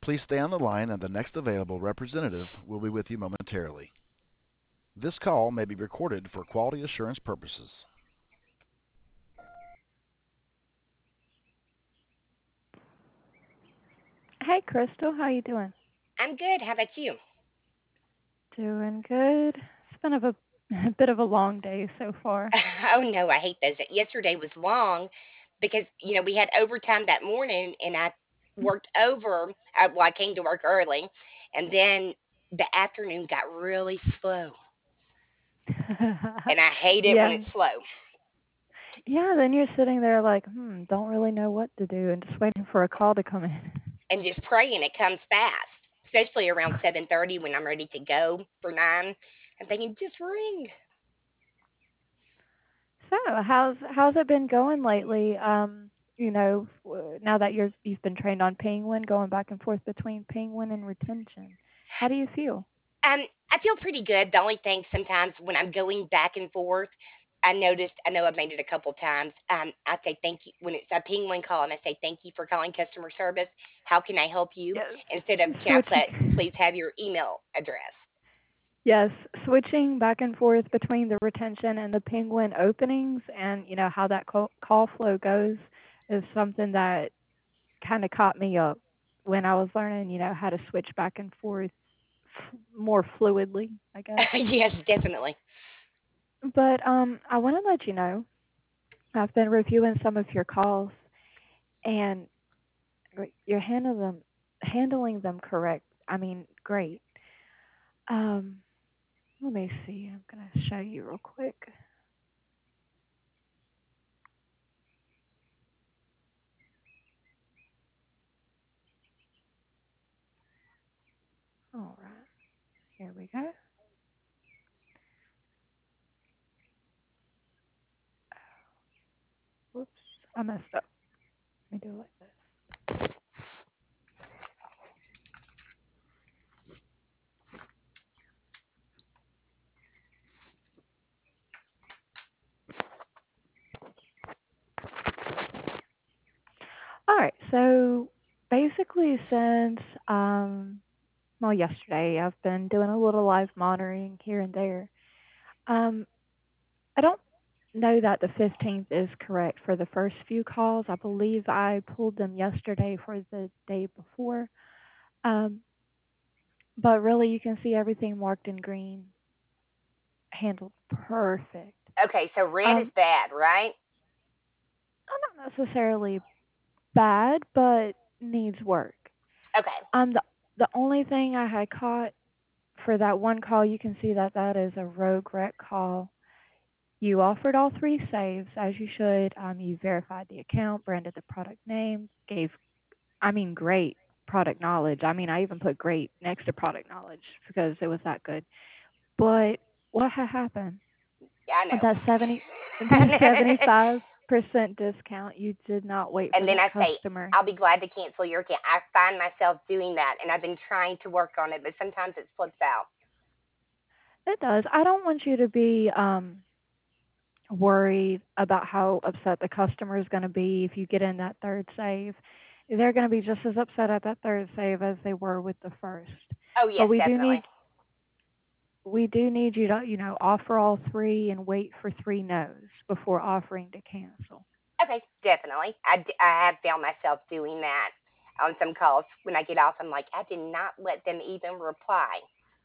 Please stay on the line, and the next available representative will be with you momentarily. This call may be recorded for quality assurance purposes. Hey, Crystal, how you doing? I'm good. How about you? Doing good. It's been a bit of a long day so far. Oh no, I hate those. Yesterday was long because we had overtime that morning, and I worked over. I came to work early, and then the afternoon got really slow, and I hate it when Yeah, it's slow. yeah. Then you're sitting there like, don't really know what to do, and just waiting for a call to come in. And just praying it comes fast, especially around 7:30 when I'm ready to go for 9. I'm thinking just ring. So, how's it been going lately? Now that you've been trained on Penguin, going back and forth between Penguin and retention, how do you feel? I feel pretty good. The only thing sometimes when I'm going back and forth, I know I've made it a couple times. I say thank you when it's a penguin call, and I say thank you for calling customer service. How can I help you? Yes, Instead of can I switching. please have your email address? Yes, switching back and forth between the retention and the penguin openings and, how that call flow goes is something that kind of caught me up when I was learning, how to switch back and forth more fluidly, I guess. Yes, definitely. But I want to let you know I've been reviewing some of your calls and you're handling them correct. I mean, great. Um, Let me see. I'm going to show you real quick. All right. Here we go. Whoops, I messed up. Let me do it like this. All right, so basically since yesterday I've been doing a little live monitoring here and there. Um, I don't know that the 15th is correct for the first few calls. I believe I pulled them yesterday for the day before. Um, but really, you can see everything marked in green, handled perfect. Okay, so red is Um, bad, right? not necessarily bad, but needs work. Okay. The only thing I had caught for that one call, you can see that that is a rogue rec call. You offered all three saves as you should. You verified the account, branded the product name, great product knowledge. I even put great next to product knowledge because it was that good. But what had happened? Yeah, I know. That 75% discount, you did not wait for And then that I say, customer. I'll be glad to cancel your account. I find myself doing that, and I've been trying to work on it, but sometimes it slips out. It does. I don't want you to be worried about how upset the customer is going to be if you get in that third save. They're going to be just as upset at that third save as they were with the first. Oh, But yes, definitely. we do need you to, offer all three and wait for three no's before offering to cancel. Okay, definitely. I have found myself doing that on some calls. When I get off, I'm like, I did not let them even reply.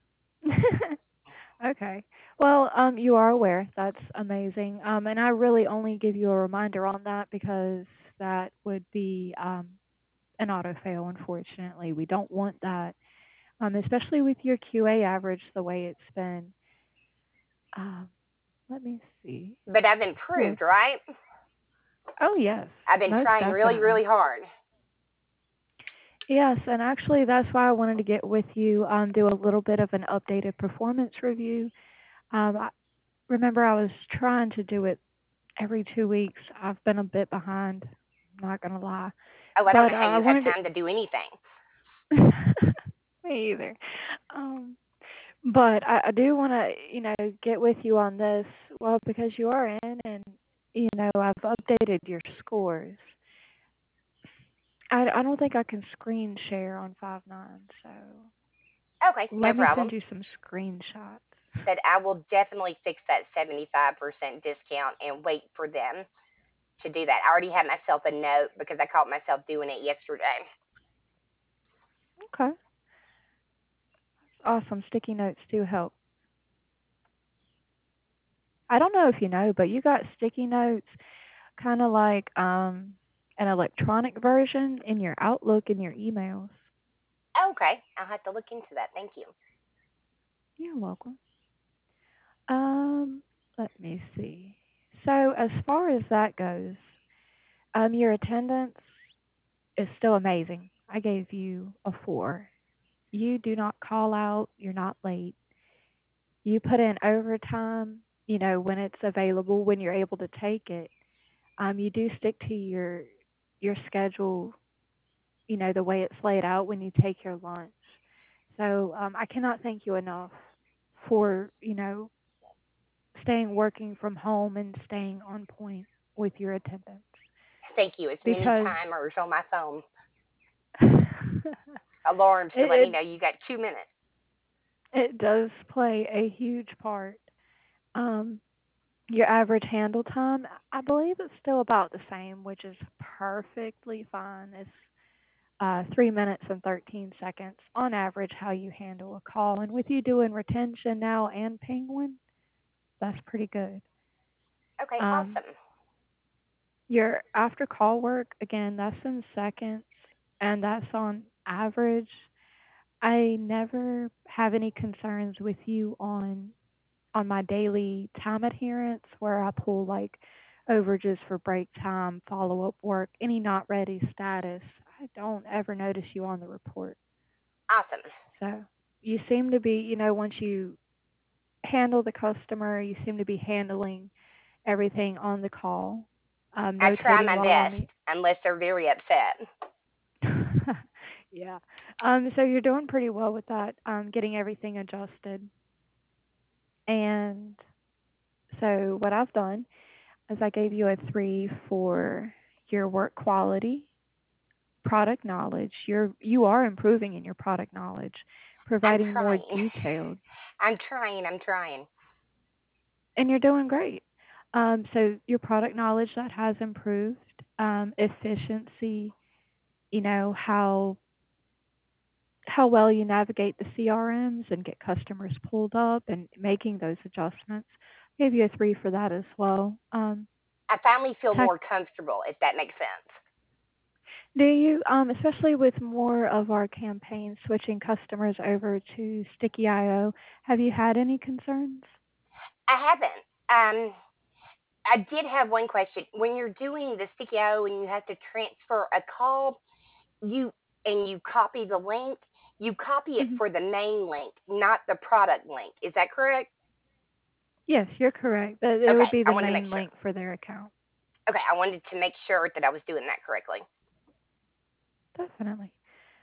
Okay. Well, you are aware. That's amazing. And I really only give you a reminder on that because that would be an auto fail, unfortunately. We don't want that, especially with your QA average the way it's been. Um, Let me see. But I've Pull. improved, right? Oh, yes, I've been most trying really, definitely. really hard. Yes, and actually, that's why I wanted to get with you, do a little bit of an updated performance review. I remember I was trying to do it every 2 weeks. I've been a bit behind, I'm not going to lie. Oh, I don't But know how I you have wanted time to do anything. to. Me either. Um, but I do want to, get with you on this. Well, because you are in, and I've updated your scores. I don't think I can screen share on 5 9, so Okay, no let me problem. send you some screenshots. But I will definitely fix that 75% discount and wait for them to do that. I already had myself a note because I caught myself doing it yesterday. Okay. Awesome. Sticky notes do help. I don't know if you know, but you got sticky notes kind of like an electronic version in your Outlook and your emails. Okay, I'll have to look into that. Thank you. You're welcome. Um, Let me see. So as far as that goes, your attendance is still amazing. I gave you a 4. You do not call out. You're not late. You put in overtime, when it's available, when you're able to take it. You do stick to your schedule, the way it's laid out when you take your lunch. So I cannot thank you enough for, staying working from home and staying on point with your attendance Thank you. It's many because timers on my phone, it, alarms to let me it know you got 2 minutes. it does play a huge part. Um, your average handle time, I believe it's still about the same, which is perfectly fine. It's 3 minutes and 13 seconds on average how you handle a call. And with you doing retention now and Penguin, that's pretty good. Okay, Um, awesome. your after call work, again, that's in seconds, and that's on average. I never have any concerns with you on my daily time adherence where I pull like overages for break time, follow up work, any not ready status. I don't ever notice you on the report. Awesome. So you seem to be, once you handle the customer, you seem to be handling everything on the call, I try notating my while on best the. unless they're very upset. Yeah. So you're doing pretty well with that, getting everything adjusted. And so what I've done is I gave you a 3 for your work quality, product knowledge. You are improving in your product knowledge, I'm providing more trying. detailed, I'm trying. I'm trying. and you're doing great. So your product knowledge that has improved, efficiency, how well you navigate the CRMs and get customers pulled up and making those adjustments. I gave you a 3 for that as well. I finally feel Tech, more comfortable, if that makes sense. do you, especially with more of our campaigns switching customers over to Sticky.io, have you had any concerns? I haven't. I did have one question. When you're doing the sticky O and you have to transfer a call, you and you copy the link, you copy it Mhm. for the main link, not the product link. Is that correct? Yes, you're correct. It Okay, would be I the wanted to make main sure. link for their account. Okay, I wanted to make sure that I was doing that correctly. Definitely.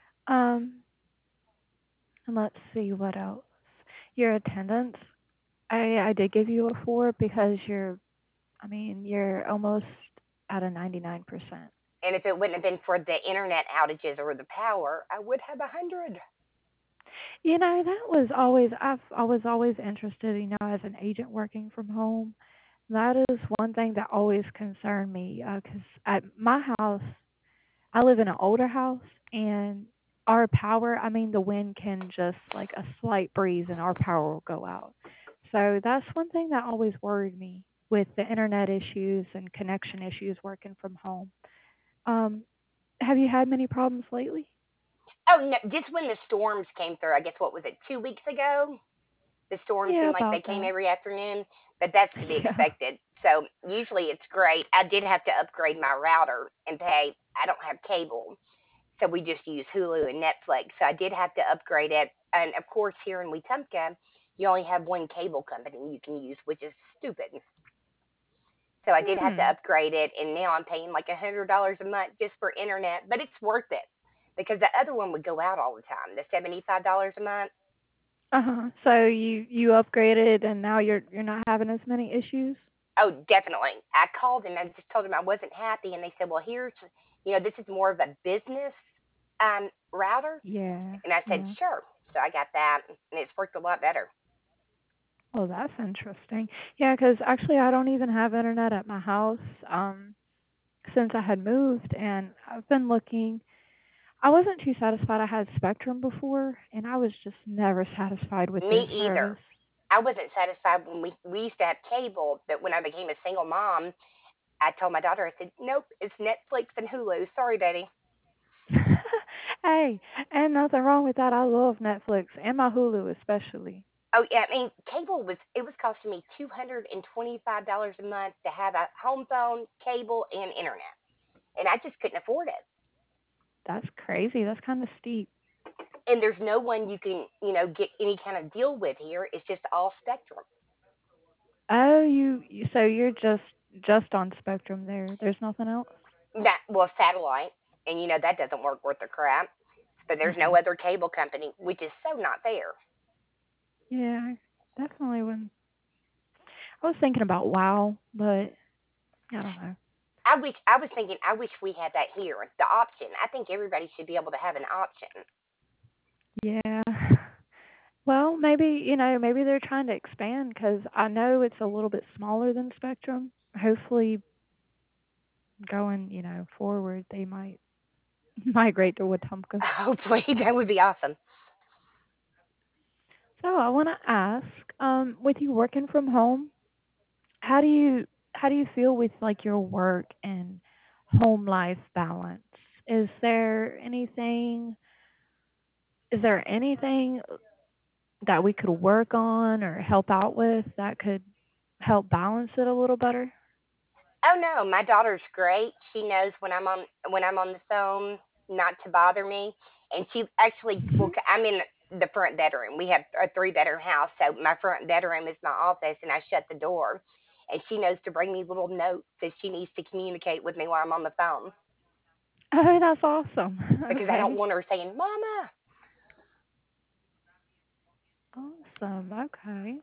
And let's see what else. Your attendance. I did give you a 4 because you're almost at a 99%. And if it wouldn't have been for the internet outages or the power, I would have 100. That was always I was always interested, as an agent working from home. That is one thing that always concerned me because at my house, I live in an older house, and our power, the wind can just like a slight breeze and our power will go out. So that's one thing that always worried me with the internet issues and connection issues working from home. Um, have you had many problems lately? Oh no! Just when the storms came through, I guess what was it, 2 weeks ago? The storms Yeah, seemed like they about came that. every afternoon, but that's to be Yeah. expected. So usually it's great. I did have to upgrade my router and pay. I don't have cable, so we just use Hulu and Netflix. So I did have to upgrade it, and of course here in Wetumpka, you only have one cable company you can use, which is stupid. So I did have to Hmm. upgrade it, and now I'm paying like $100 a month just for internet, but it's worth it because the other one would go out all the time. The $75 a month. Uh-huh. So you upgraded and now you're not having as many issues? Oh, definitely. I called and I just told them I wasn't happy, and they said, "Well, This is more of a business router. Yeah, And I said, yeah. sure. So I got that, and it's worked a lot better. Oh, that's interesting. Yeah, 'cause actually I don't even have internet at my house since I had moved, and I've been looking. I wasn't too satisfied. I had Spectrum before, and I was just never satisfied with Me their either. service. I wasn't satisfied when we used to have cable, but when I became a single mom, I told my daughter, I said, nope, it's Netflix and Hulu. Sorry, Betty. Hey, and nothing wrong with that. I love Netflix and my Hulu especially. Oh yeah, I mean, cable was it was costing me $225 a month to have a home phone, cable, and internet, and I just couldn't afford it. That's crazy. That's kind of steep. And there's no one you can get any kind of deal with here. It's just all Spectrum. Oh, so you're just on Spectrum there. There's nothing else? That well, satellite, and that doesn't work worth a crap. But there's no Mm-mm. other cable company, which is so not fair. Yeah, definitely when I was thinking about WoW, but I don't know. I was thinking I wish we had that here, the option. I think everybody should be able to have an option. Yeah. Well, maybe, maybe they're trying to expand because I know it's a little bit smaller than Spectrum. Hopefully, going, forward, they might migrate to Wetumpka. Hopefully, that would be awesome. So I want to ask, with you working from home, how do you how do you feel with like your work and home life balance? Is there anything is there anything that we could work on or help out with that could help balance it a little better? Oh no, my daughter's great. She knows when I'm on the phone not to bother me, and she actually well, I'm in the front bedroom. We have a three-bedroom house, so my front bedroom is my office, and I shut the door, and she knows to bring me little notes if she needs to communicate with me while I'm on the phone Oh, that's awesome. because I don't Okay. want her saying, "Mama." Awesome. Okay.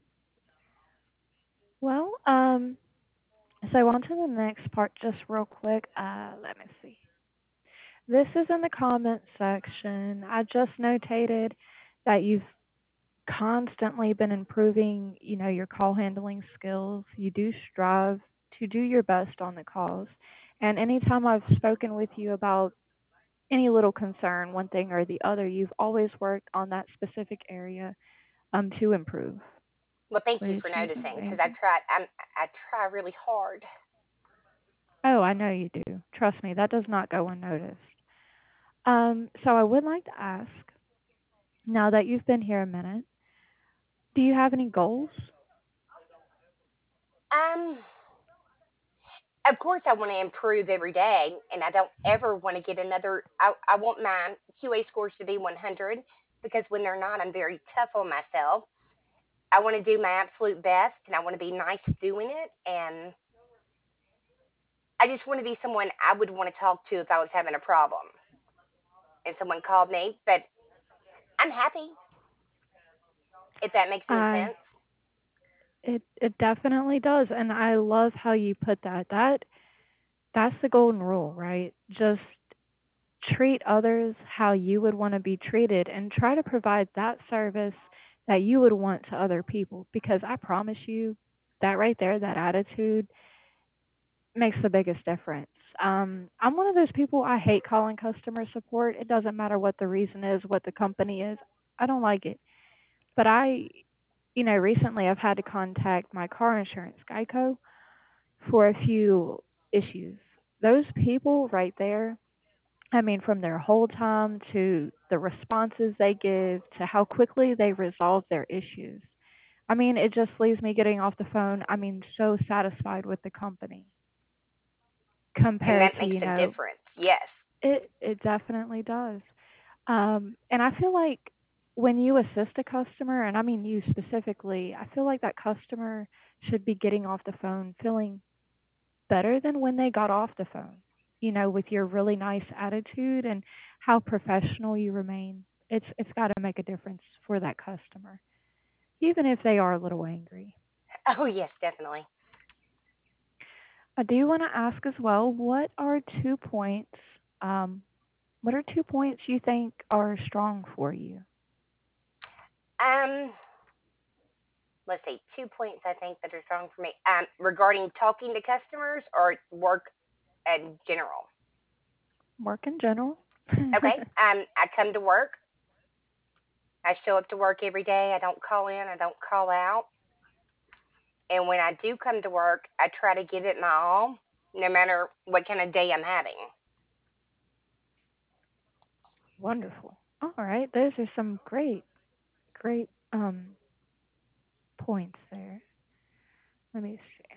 Well, so on to the next part just real quick. Let me see. This is in the comment section. I just notated that you've constantly been improving, your call handling skills. You do strive to do your best on the calls. And anytime I've spoken with you about any little concern, one thing or the other, you've always worked on that specific area to improve, Well, thank you which for is noticing because amazing. I try really hard. Oh, I know you do. Trust me, that does not go unnoticed. So I would like to ask, now that you've been here a minute, do you have any goals? Um, of course I want to improve every day, and I don't ever want to get another. I want my QA scores to be 100 because when they're not, I'm very tough on myself. I want to do my absolute best, and I want to be nice doing it, and I just want to be someone I would want to talk to if I was having a problem and someone called me. But I'm happy if that makes any I sense. it definitely does, and I love how you put that. That's the golden rule, right? Just treat others how you would want to be treated and try to provide that service that you would want to other people because I promise you that right there, that attitude makes the biggest difference. I'm one of those people I hate calling customer support. It doesn't matter what the reason is, what the company is. I don't like it. But recently I've had to contact my car insurance, Geico, for a few issues. Those people right there, I mean, from their hold time to the responses they give to how quickly they resolve their issues. I mean, it just leaves me getting off the phone, I mean, so satisfied with the company And compared that to, makes a difference. Yes. it definitely does. And I feel like when you assist a customer, and I mean you specifically, I feel like that customer should be getting off the phone feeling better than when they got off the phone, with your really nice attitude and how professional you remain. It's got to make a difference for that customer, even if they are a little angry. Oh, yes, definitely. I do want to ask as well, um, what are 2 points you think are strong for you? Um, let's see, 2 points I think that are strong for me. Regarding talking to customers or work in general. Work in general? Okay. I come to work. I show up to work every day. I don't call in. I don't call out. And when I do come to work, I try to give it my all, no matter what kind of day I'm having. Wonderful. All right, those are some great points there. Let me see.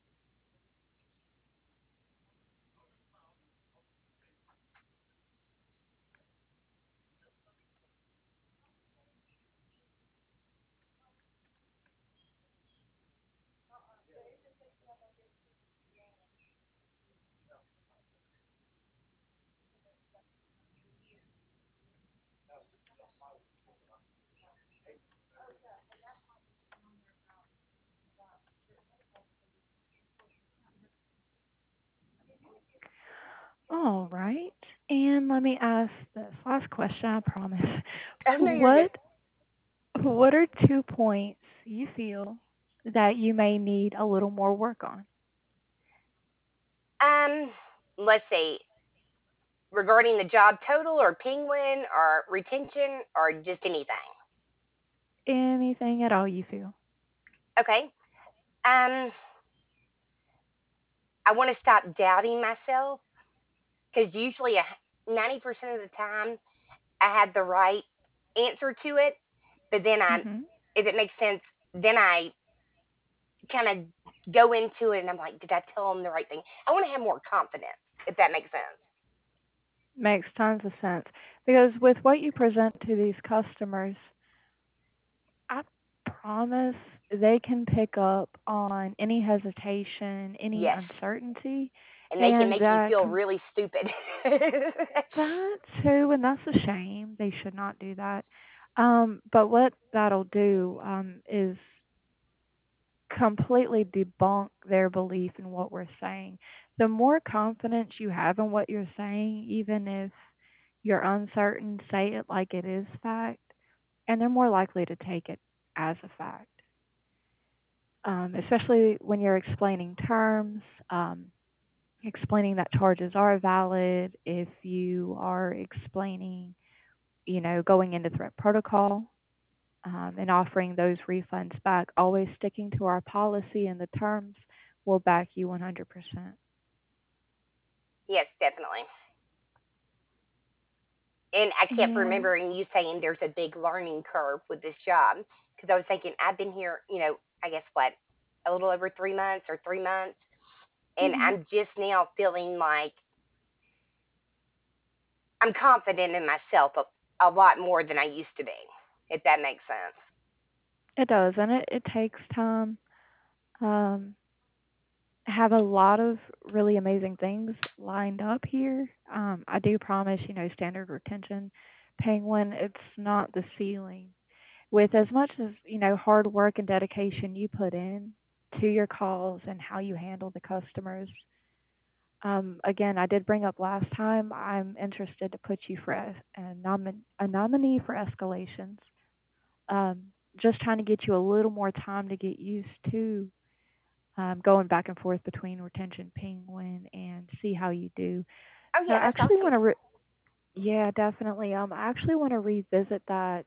All right, and let me ask this last question. I promise. Oh no, you're good. What What are 2 points you feel that you may need a little more work on? Um, let's see. Regarding the job total or penguin or retention or just anything. Anything at all you feel? Okay. Um, I want to stop doubting myself because usually 90% of the time I had the right answer to it, but then Mhm. if it makes sense, then I kind of go into it and I'm like, did I tell them the right thing? I want to have more confidence, if that makes sense. Makes tons of sense because with what you present to these customers, I promise they can pick up on any hesitation, any Yes. uncertainty, And they can and make you that feel really stupid. that too, and that's a shame. They should not do that. But what that'll do is completely debunk their belief in what we're saying. The more confidence you have in what you're saying, even if you're uncertain, say it like it is fact, and they're more likely to take it as a fact. Especially when you're explaining terms, um, explaining that charges are valid, if you are explaining, going into threat protocol, and offering those refunds back, always sticking to our policy and the terms will back you 100%. Yes, definitely. And I kept And remembering you saying there's a big learning curve with this job because I was thinking I've been here, I guess what, a little over 3 months or 3 months, and mhm, I'm just now feeling like I'm confident in myself a lot more than I used to be, if that makes sense. it does, and it takes time. Um, have a lot of really amazing things lined up here. I do promise, standard retention, Penguin, it's not the ceiling. With as much as, hard work and dedication you put in to your calls and how you handle the customers, again, I did bring up last time, I'm interested to put you for a nominee for escalations. Um, just trying to get you a little more time to get used to going back and forth between retention penguin and see how you do. Oh So I yeah, that's actually want awesome. to, yeah, definitely. I actually want to revisit that.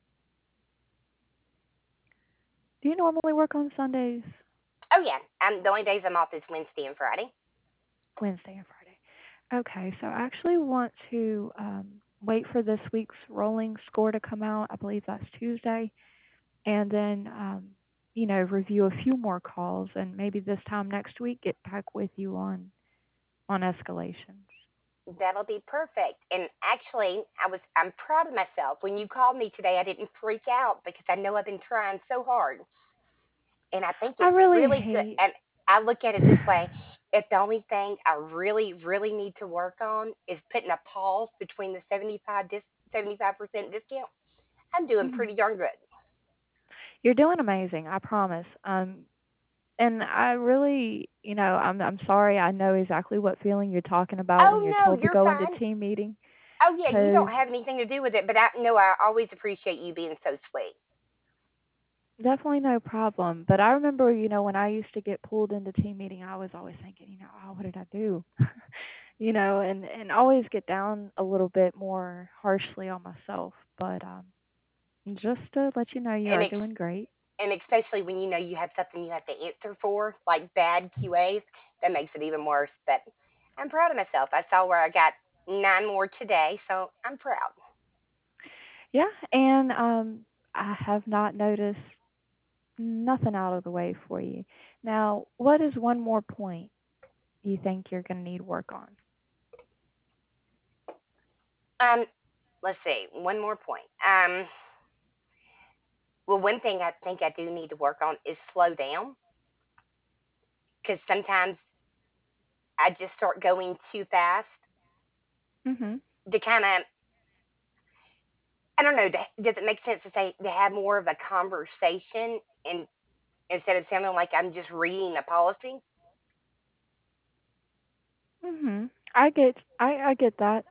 Do you normally work on Sundays, Oh yeah, the only days I'm off is Wednesday and Friday. Wednesday, and Friday? Okay, so I actually want to wait for this week's rolling score to come out. I believe that's Tuesday, and then review a few more calls, and maybe this time next week get back with you on escalations. That'll be perfect. And actually, I'm proud of myself. When you called me today, I didn't freak out because I know I've been trying so hard. And I think I it's really really good. hate. And I look at it this way: if the only thing I really, really need to work on is putting a pause between the 75% discount, I'm doing Mhm. pretty darn good. You're doing amazing, I promise. And I really, I'm sorry. I know exactly what feeling you're talking about when Oh you're no, told to you're go into fine. team meeting. Oh yeah, you Because don't have anything to do with it, but I no, I always appreciate you being so sweet. definitely no problem. But I remember, when I used to get pulled into team meeting, I was always thinking, oh, what did I do? And always get down a little bit more harshly on myself. But just to let you know, you And are ex- doing great. and especially when you know you have something you have to answer for, like bad QAs, that makes it even worse. But I'm proud of myself. I saw where I got 9 more today, so I'm proud. Yeah, and I have not noticed nothing out of the way for you. Now, what is one more point you think you're going to need work on? Um, let's see, one more point. Well, one thing I think I do need to work on is slow down because sometimes I just start going too fast Mhm. to kind of, I don't know, does it make sense to say to have more of a conversation and instead of sounding like I'm just reading a policy? Mhm. I get that.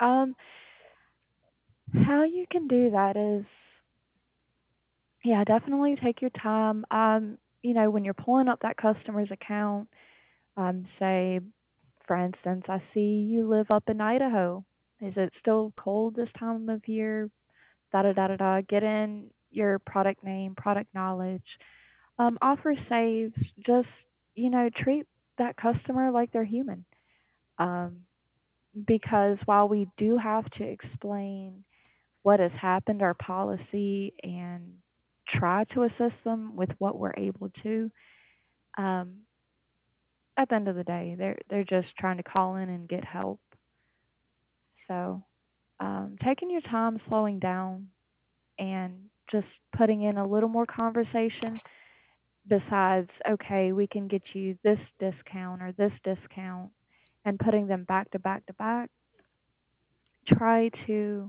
How you can do that is, yeah, definitely take your time. When you're pulling up that customer's account, say, for instance, I see you live up in Idaho. Is it still cold this time of year? Da da da da da. Get in your product name, product knowledge, offer saves. Just treat that customer like they're human. Um, because while we do have to explain what has happened, our policy, and try to assist them with what we're able to, um, at the end of the day, they're just trying to call in and get help. So, taking your time, slowing down, and just putting in a little more conversation besides, okay, we can get you this discount or this discount, and putting them back to back to back. Try to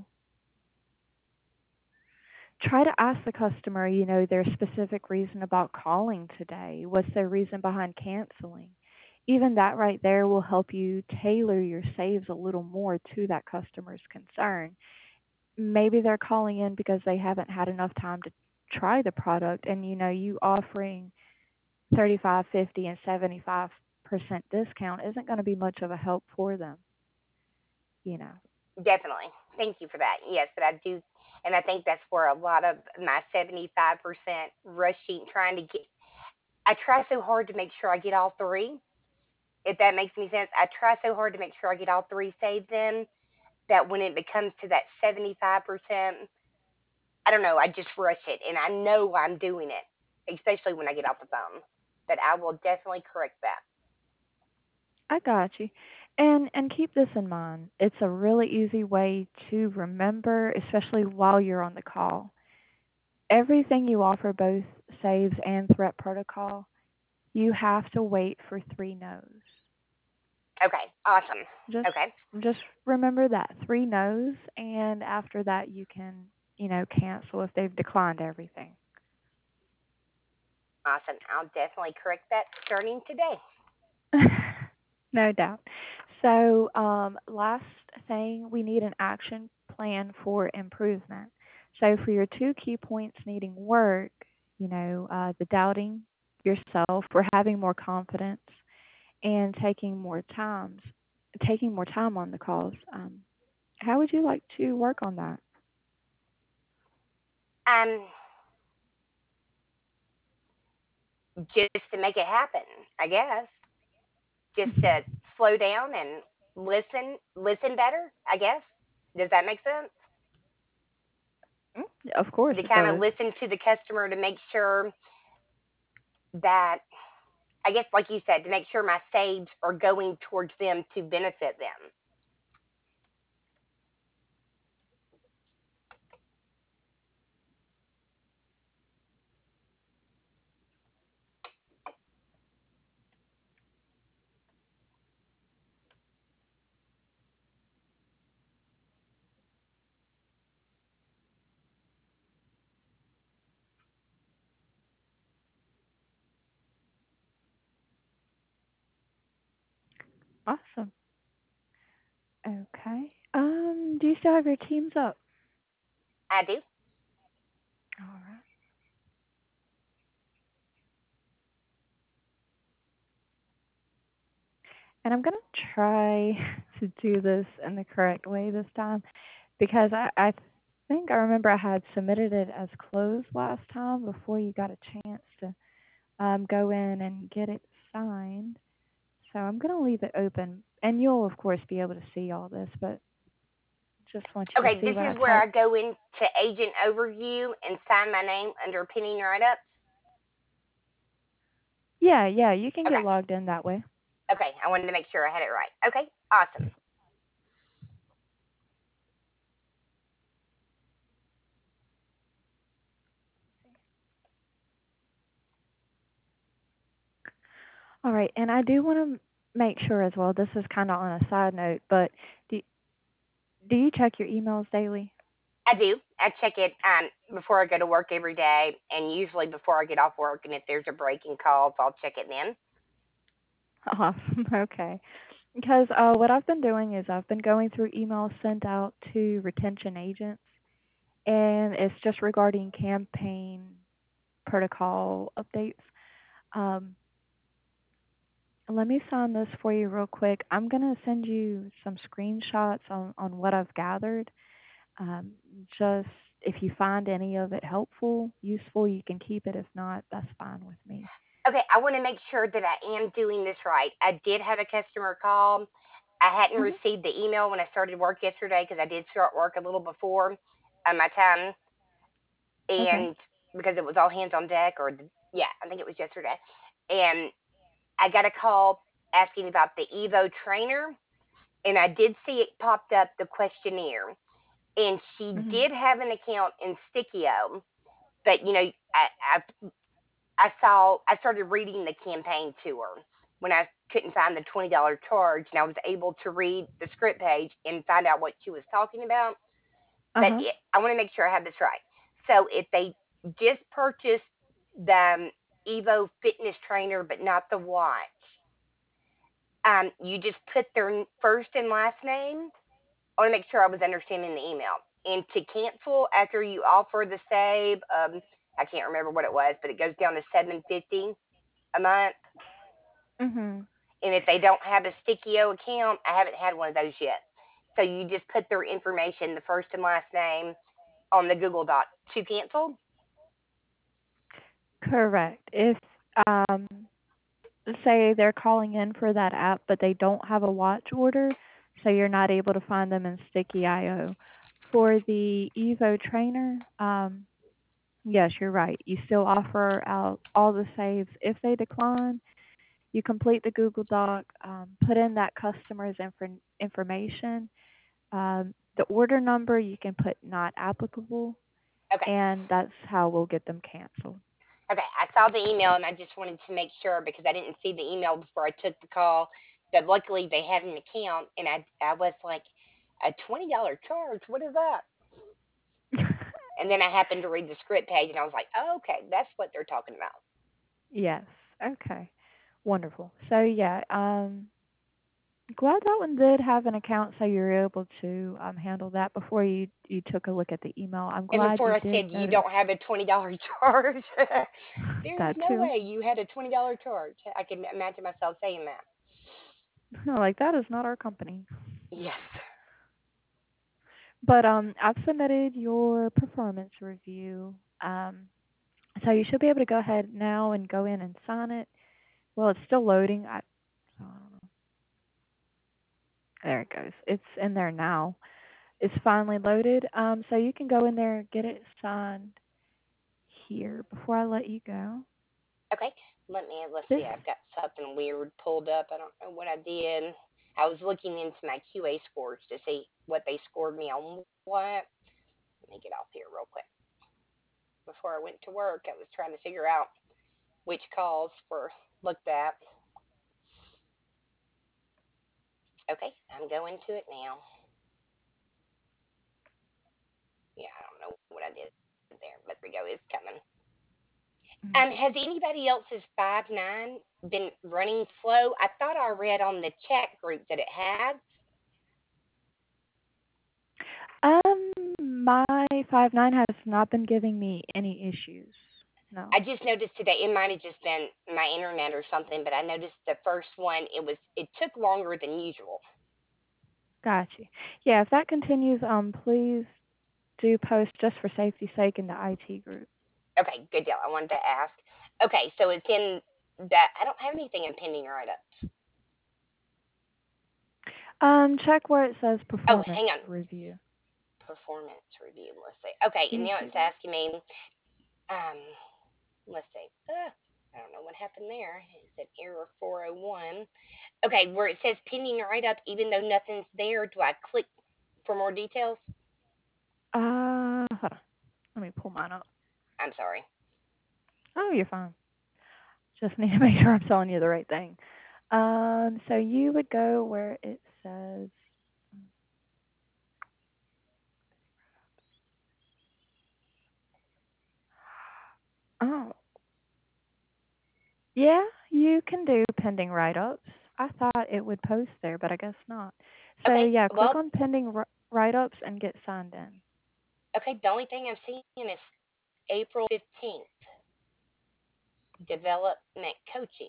ask the customer, their specific reason about calling today. What's their reason behind canceling? Even that right there will help you tailor your saves a little more to that customer's concern. Maybe they're calling in because they haven't had enough time to try the product, and you offering 35, 50, and 75% discount isn't going to be much of a help for them, you know. Definitely. Thank you for that. Yes, but I do, and I think that's where a lot of my 75% rushing, trying to get, I try so hard to make sure I get all three, if that makes any sense. I try so hard to make sure I get all three saved in that when it becomes to that 75%, I don't know, I just rush it, and I know I'm doing it, especially when I get off the phone. But I will definitely correct that. I got you. And keep this in mind. It's a really easy way to remember, especially while you're on the call. Everything you offer, both saves and threat protocol, you have to wait for 3 no's. Okay, awesome. Just Okay, just remember that 3 no's, and after that you can, cancel if they've declined everything. awesome. I'll definitely correct that starting today. No doubt. So, last thing, we need an action plan for improvement. So, for your 2 key points needing work, the doubting yourself, or having more confidence, and taking more time on the calls. How would you like to work on that? Um, just to make it happen, I guess. Just to slow down and listen better, I guess. Does that make sense? Of course To it kind of does. listen to the customer to make sure that, I guess, like you said, to make sure my saves are going towards them to benefit them. Awesome. Okay. Do you still have your teams up? I do. All right. And I'm gonna try to do this in the correct way this time because I think I remember I had submitted it as closed last time before you got a chance to go in and get it signed. So I'm gonna leave it open, and you'll of course be able to see all this, but just want you to Okay, see this what I is where typed. I go into agent overview and sign my name under pending write ups. Yeah, yeah, you can Okay, get logged in that way. okay, I wanted to make sure I had it right. Okay, awesome. All right, and I do want to make sure as well. This is kind of on a side note, but do do you check your emails daily? I do. I check it before I go to work every day, and usually before I get off work. And if there's a break in calls, I'll check it then. Awesome. Okay. Because what I've been doing is I've been going through emails sent out to retention agents, and it's just regarding campaign protocol updates. Um, Let me sign this for you real quick. I'm going to send you some screenshots on what I've gathered. Um, just if you find any of it helpful, useful, you can keep it. If not, that's fine with me. Okay, I want to make sure that I am doing this right. I did have a customer call. I hadn't Hmm. received the email when I started work yesterday because I did start work a little before my time, Okay. and because it was all hands on deck, or yeah, I think it was yesterday. And I got a call asking about the Evo trainer, and I did see it popped up the questionnaire, and she Hmm. did have an account in Stickio, but I started reading the campaign to her when I couldn't find the $20 charge, and I was able to read the script page and find out what she was talking about. Uh But huh. I want to make sure I have this right. So if they just purchased the Evo fitness trainer but not the watch, you just put their first and last name. I want to make sure I was understanding the email. And to cancel after you offer the save, I can't remember what it was, but it goes down to 750 a month. Mhm. And if they don't have a Stickio account, I haven't had one of those yet. So you just put their information, the first and last name, on the Google Doc to cancel. Correct. If um, say they're calling in for that app, but they don't have a watch order, so you're not able to find them in Sticky IO. For the Evo trainer, yes, you're right. You still offer out all the saves. If they decline, you complete the Google Doc, put in that customer's information. The order number you can put not applicable, Okay. and that's how we'll get them canceled. Okay. I saw the email and I just wanted to make sure because I didn't see the email before I took the call. But luckily they had an account and I was like, a $20 charge? What is that? And then I happened to read the script page and I was like, oh, okay, that's what they're talking about. Yes. Okay. Wonderful. So yeah, glad that one did have an account, so you were able to handle that before you took a look at the email. I'm And glad before you I did said you notice don't have a $20 charge, there's that no too. way you had a $20 charge. I can imagine myself saying that. Like that is not our company. Yes. But I've submitted your performance review. So you should be able to go ahead now and go in and sign it. Well, it's still loading. So I don't know. There it goes. It's in there now. It's finally loaded. So you can go in there and get it signed here before I let you go. Okay. Let's This see. I've got something weird pulled up. I don't know what I did. I was looking into my QA scores to see what they scored me on what. Let me get off here real quick. Before I went to work, I was trying to figure out which calls were looked at. Okay, I'm going to it now. Yeah, I don't know what I did there, but there we go. It's coming. Has anybody else's 5.9 been running slow? I thought I read on the chat group that it had. My 5.9 has not been giving me any issues. No. I just noticed today it might have just been my internet or something, but I noticed the first one it took longer than usual. Gotcha. Yeah, if that continues, please do post just for safety's sake in the IT group. Okay, good deal. I wanted to ask. Okay, so it's in that I don't have anything in pending write ups. Check where it says Oh, performance hang on. review. Performance review. Let's see. Okay, Do and you now see it's that? asking me. Um, let's see. I don't know what happened there. It said error 401. Okay, where it says pending write up, even though nothing's there, do I click for more details? Hold on. Let me pull mine up. I'm sorry. Oh, you're fine. Just need to make sure I'm telling you the right thing. So you would go where it says, oh, yeah, you can do pending write-ups. I thought it would post there, but I guess not. So Okay, yeah, click well, on pending write-ups and get signed in. okay, the only thing I'm seeing is April 15th, development coaching.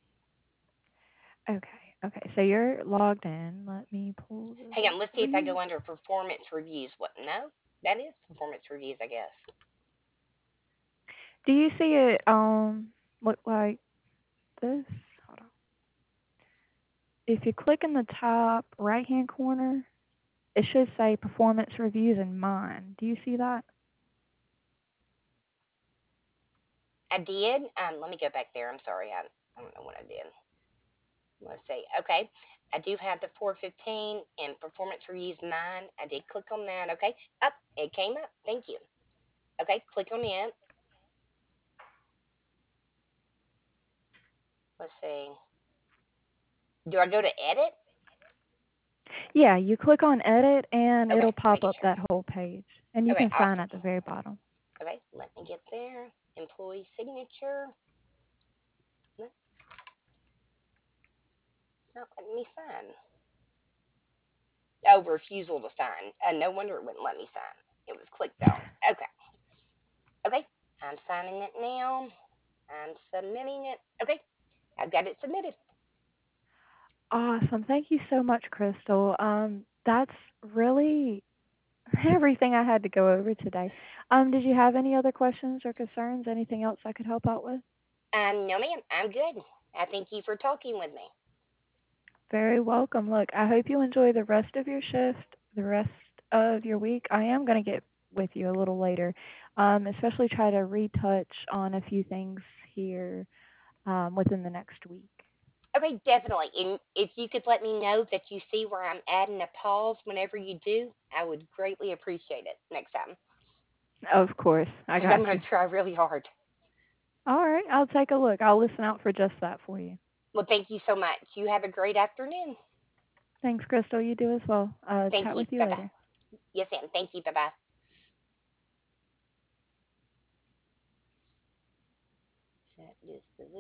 Okay, okay. So you're logged in. Let me pull this Hang up on, let's see for if I you. go under performance reviews. What? No, that is performance reviews, I guess. Do you see it look like this? Hold on. If you click in the top right-hand corner, it should say performance reviews in mine. Do you see that? I did. Let me go back there. I'm sorry. I don't know what I did. Let's see. Okay. I do have the 415 and performance reviews mine. I did click on that. Okay. Up. It came up. Thank you. Okay. Click on it. Let's see. Do I go to edit? Yeah, you click on edit and Okay. it'll pop Making up sure. that whole page. And you Okay. can sign Awesome. at the very bottom. Okay. Let me get there. Employee signature. No, it's not letting me sign. Oh, refusal to sign. No wonder it wouldn't let me sign. It was clicked on. Okay. Okay. I'm signing it now. I'm submitting it. Okay. I've got it submitted. Awesome. Thank you so much, Crystal. That's really everything I had to go over today. Did you have any other questions or concerns? Anything else I could help out with? No, ma'am. I'm good. I thank you for talking with me. Very welcome. Look, I hope you enjoy the rest of your shift, the rest of your week. I am going to get with you a little later, especially try to retouch on a few things here within the next week. Okay, definitely. And if you could let me know that you see where I'm adding a pause whenever you do, I would greatly appreciate it next time. Of course, I Because I'm got going you. to try really hard. All right, I'll take a look. I'll listen out for just that for you. Well, thank you so much. You have a great afternoon. Thanks, Crystal. You do as well. Thank Chat you. with you Bye bye. later. Yes, ma'am. Thank you. Bye bye. Set this